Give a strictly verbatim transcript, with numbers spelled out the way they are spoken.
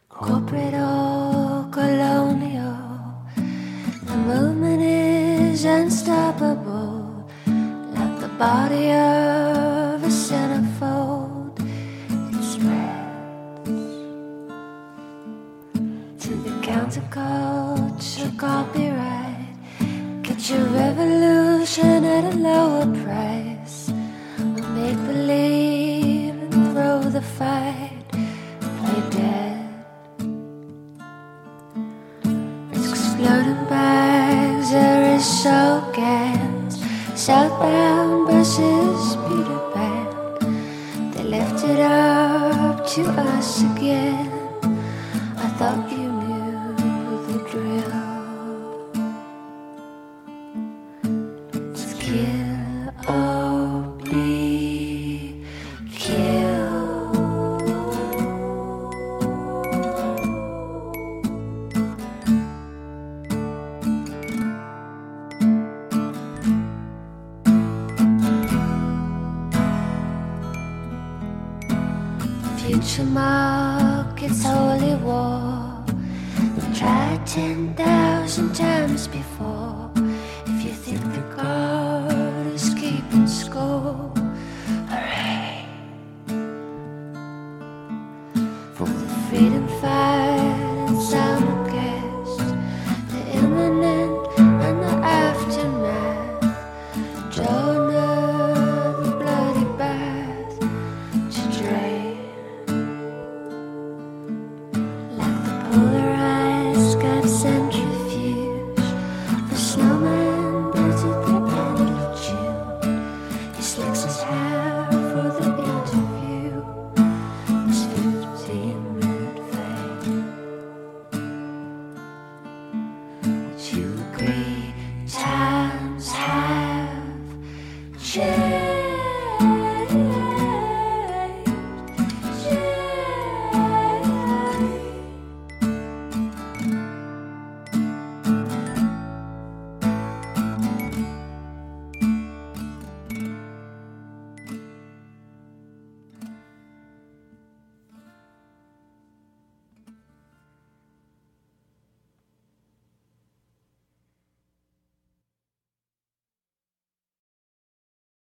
Corporate or colonial, the movement is unstoppable, like the body of a centerfold. It spreads to the counterculture copyright. Get your revolution at a lower price. We'll make believe and throw the fight. Play dead. Exploding bags, there is so cans. Southbound buses, Peter Pan. They left it up to us again. I thought you knew the drill. It's kill or be killed. Future market's holy war. We've tried ten thousand times before. If you think the guard is keeping score, hooray for the freedom fight and simulcast, the imminent and the aftermath. Jonah, the bloody bath to drain. Polarized got centrifuge. The snowman built at the end of June. He slicks his hair for the interview. His fifteen minute fame. Would you agree times have changed?